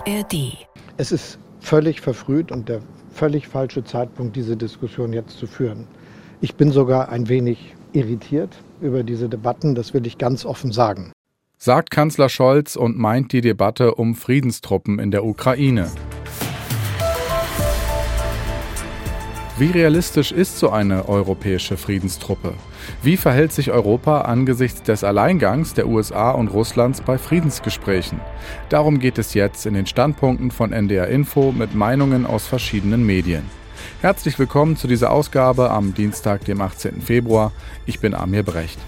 ARD. Es ist völlig verfrüht und der völlig falsche Zeitpunkt, diese Diskussion jetzt zu führen. Ich bin sogar ein wenig irritiert über diese Debatten, das will ich ganz offen sagen. Sagt Kanzler Scholz und meint die Debatte um Friedenstruppen in der Ukraine. Wie realistisch ist so eine europäische Friedenstruppe? Wie verhält sich Europa angesichts des Alleingangs der USA und Russlands bei Friedensgesprächen? Darum geht es jetzt in den Standpunkten von NDR Info mit Meinungen aus verschiedenen Medien. Herzlich willkommen zu dieser Ausgabe am Dienstag, dem 18. Februar. Ich bin Amir Brecht.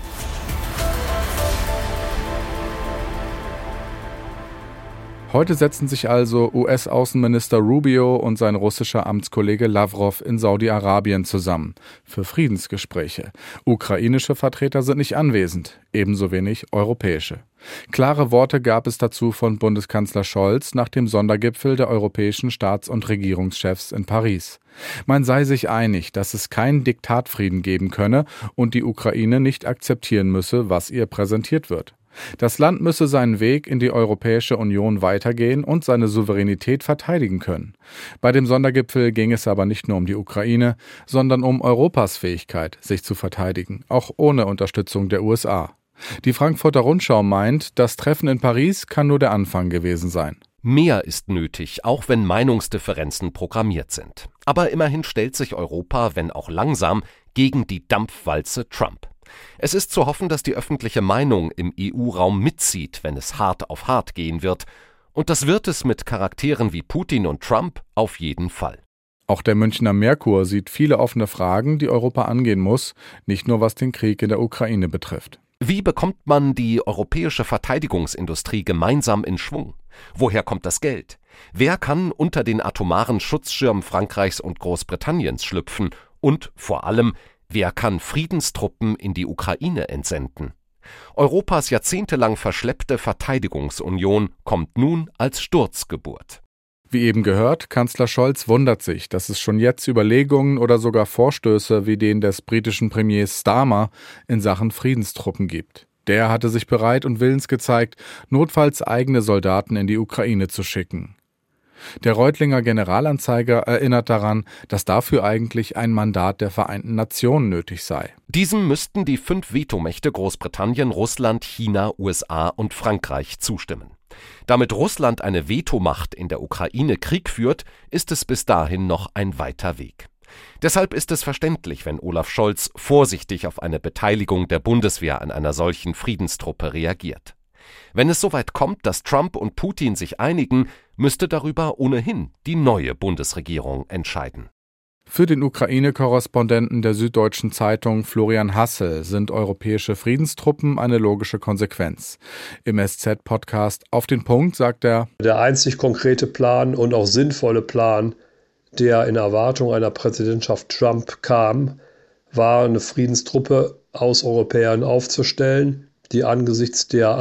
Heute setzen sich also US-Außenminister Rubio und sein russischer Amtskollege Lavrov in Saudi-Arabien zusammen für Friedensgespräche. Ukrainische Vertreter sind nicht anwesend, ebenso wenig europäische. Klare Worte gab es dazu von Bundeskanzler Scholz nach dem Sondergipfel der europäischen Staats- und Regierungschefs in Paris. Man sei sich einig, dass es keinen Diktatfrieden geben könne und die Ukraine nicht akzeptieren müsse, was ihr präsentiert wird. Das Land müsse seinen Weg in die Europäische Union weitergehen und seine Souveränität verteidigen können. Bei dem Sondergipfel ging es aber nicht nur um die Ukraine, sondern um Europas Fähigkeit, sich zu verteidigen, auch ohne Unterstützung der USA. Die Frankfurter Rundschau meint, das Treffen in Paris kann nur der Anfang gewesen sein. Mehr ist nötig, auch wenn Meinungsdifferenzen programmiert sind. Aber immerhin stellt sich Europa, wenn auch langsam, gegen die Dampfwalze Trump. Es ist zu hoffen, dass die öffentliche Meinung im EU-Raum mitzieht, wenn es hart auf hart gehen wird. Und das wird es mit Charakteren wie Putin und Trump auf jeden Fall. Auch der Münchner Merkur sieht viele offene Fragen, die Europa angehen muss, nicht nur was den Krieg in der Ukraine betrifft. Wie bekommt man die europäische Verteidigungsindustrie gemeinsam in Schwung? Woher kommt das Geld? Wer kann unter den atomaren Schutzschirm Frankreichs und Großbritanniens schlüpfen? Und vor allem, wer kann Friedenstruppen in die Ukraine entsenden? Europas jahrzehntelang verschleppte Verteidigungsunion kommt nun als Sturzgeburt. Wie eben gehört, Kanzler Scholz wundert sich, dass es schon jetzt Überlegungen oder sogar Vorstöße wie den des britischen Premiers Starmer in Sachen Friedenstruppen gibt. Der hatte sich bereit und willens gezeigt, notfalls eigene Soldaten in die Ukraine zu schicken. Der Reutlinger Generalanzeiger erinnert daran, dass dafür eigentlich ein Mandat der Vereinten Nationen nötig sei. Diesem müssten die 5 Vetomächte Großbritannien, Russland, China, USA und Frankreich zustimmen. Damit Russland eine Vetomacht in der Ukraine Krieg führt, ist es bis dahin noch ein weiter Weg. Deshalb ist es verständlich, wenn Olaf Scholz vorsichtig auf eine Beteiligung der Bundeswehr an einer solchen Friedenstruppe reagiert. Wenn es soweit kommt, dass Trump und Putin sich einigen, müsste darüber ohnehin die neue Bundesregierung entscheiden. Für den Ukraine-Korrespondenten der Süddeutschen Zeitung Florian Hassel sind europäische Friedenstruppen eine logische Konsequenz. Im SZ-Podcast Auf den Punkt sagt er: Der einzig konkrete Plan und auch sinnvolle Plan, der in Erwartung einer Präsidentschaft Trump kam, war, eine Friedenstruppe aus Europäern aufzustellen, die angesichts der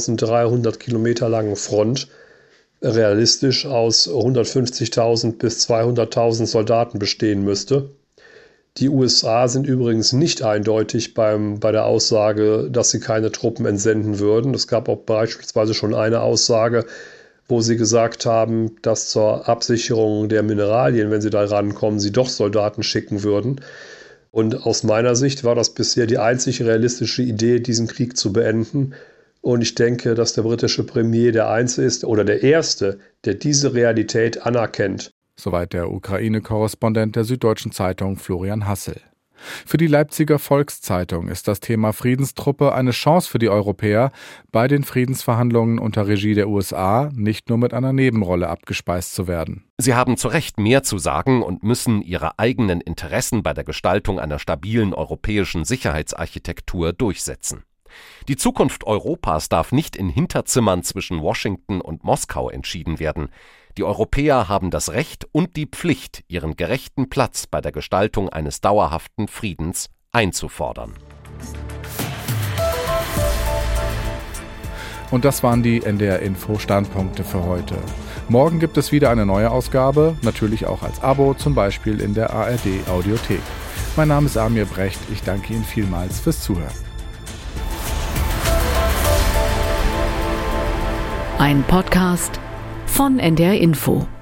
1300 Kilometer langen Front realistisch aus 150.000 bis 200.000 Soldaten bestehen müsste. Die USA sind übrigens nicht eindeutig bei der Aussage, dass sie keine Truppen entsenden würden. Es gab auch beispielsweise schon eine Aussage, wo sie gesagt haben, dass zur Absicherung der Mineralien, wenn sie da rankommen, sie doch Soldaten schicken würden. Und aus meiner Sicht war das bisher die einzig realistische Idee, diesen Krieg zu beenden. Und ich denke, dass der britische Premier der Einzige ist oder der Erste, der diese Realität anerkennt. Soweit der Ukraine-Korrespondent der Süddeutschen Zeitung Florian Hassel. Für die Leipziger Volkszeitung ist das Thema Friedenstruppe eine Chance für die Europäer, bei den Friedensverhandlungen unter Regie der USA nicht nur mit einer Nebenrolle abgespeist zu werden. Sie haben zu Recht mehr zu sagen und müssen ihre eigenen Interessen bei der Gestaltung einer stabilen europäischen Sicherheitsarchitektur durchsetzen. Die Zukunft Europas darf nicht in Hinterzimmern zwischen Washington und Moskau entschieden werden. Die Europäer haben das Recht und die Pflicht, ihren gerechten Platz bei der Gestaltung eines dauerhaften Friedens einzufordern. Und das waren die NDR Info Standpunkte für heute. Morgen gibt es wieder eine neue Ausgabe, natürlich auch als Abo, zum Beispiel in der ARD Audiothek. Mein Name ist Amir Brecht, ich danke Ihnen vielmals fürs Zuhören. Ein Podcast von NDR Info.